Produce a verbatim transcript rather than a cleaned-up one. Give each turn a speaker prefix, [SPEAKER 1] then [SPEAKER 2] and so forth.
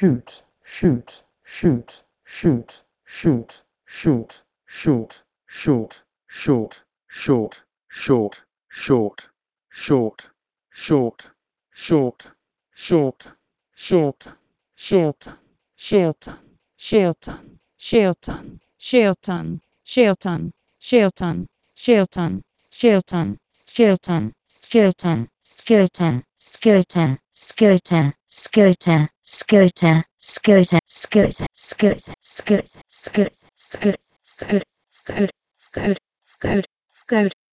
[SPEAKER 1] shoot, shoot, shoot, shoot, shoot, shoot, shoot, short, short, short, short, short, short, short, short, short, short, short, Shilton, Shilton, Shilton, Shilton, Shilton, Shilton, Shilton, Shilton, Shilton, Shilton, Skeleton, skeleton, skeleton, skeleton, skeleton, skeleton, skeleton, skeleton, skeleton, skeleton, skeleton, skeleton, skeleton, skeleton, skeleton, skeleton,